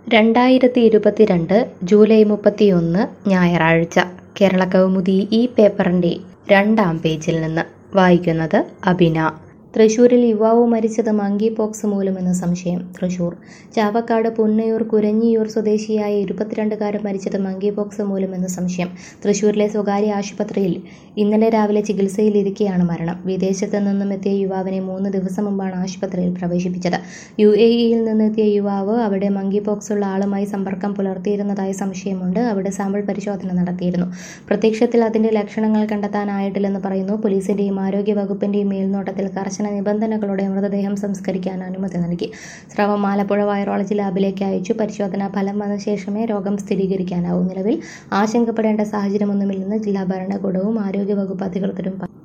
2022 July 31 ഞായറാഴ്ച കേരളകൗമുദി ഈ പേപ്പറിൻ്റെ 2-ാം പേജിൽ നിന്ന് വായിക്കുന്നത് അബിന. തൃശൂരിൽ യുവാവ് മരിച്ചത് മങ്കി പോക്സ് മൂലമെന്ന് സംശയം. തൃശൂർ ചാവക്കാട് പുന്നയൂർ കുരഞ്ഞിയൂർ സ്വദേശിയായ 22-കാരൻ മരിച്ചത് മങ്കി പോക്സ് മൂലമെന്ന് സംശയം. തൃശൂരിലെ സ്വകാര്യ ആശുപത്രിയിൽ ഇന്നലെ രാവിലെ ചികിത്സയിലിരിക്കെയാണ് മരണം. വിദേശത്ത് നിന്നും എത്തിയ യുവാവിനെ 3 ദിവസം മുമ്പാണ് ആശുപത്രിയിൽ പ്രവേശിപ്പിച്ചത്. UAE-യിൽ നിന്നെത്തിയ യുവാവ് അവിടെ മങ്കി പോക്സ് ഉള്ള ആളുമായി സമ്പർക്കം പുലർത്തിയിരുന്നതായി സംശയമുണ്ട്. അവിടെ സാമ്പിൾ പരിശോധന നടത്തിയിരുന്നു. പ്രത്യക്ഷത്തിൽ അതിന്റെ ലക്ഷണങ്ങൾ കണ്ടെത്താനായിട്ടില്ലെന്ന് പറയുന്നു. പോലീസിന്റെയും ആരോഗ്യ വകുപ്പിന്റെയും മേൽനോട്ടത്തിൽ കർശന നിബന്ധനകളോടെ മൃതദേഹം സംസ്കരിക്കാൻ അനുമതി നൽകി. സ്രവം ആലപ്പുഴ വൈറോളജി ലാബിലേക്ക് അയച്ചു. പരിശോധനാ ഫലം വന്ന ശേഷമേ രോഗം സ്ഥിരീകരിക്കാനാവൂ. നിലവിൽ ആശങ്കപ്പെടേണ്ട സാഹചര്യമൊന്നുമില്ലെന്ന് ജില്ലാ ഭരണകൂടവും ആരോഗ്യ വകുപ്പ് അധികൃതരും പറഞ്ഞു.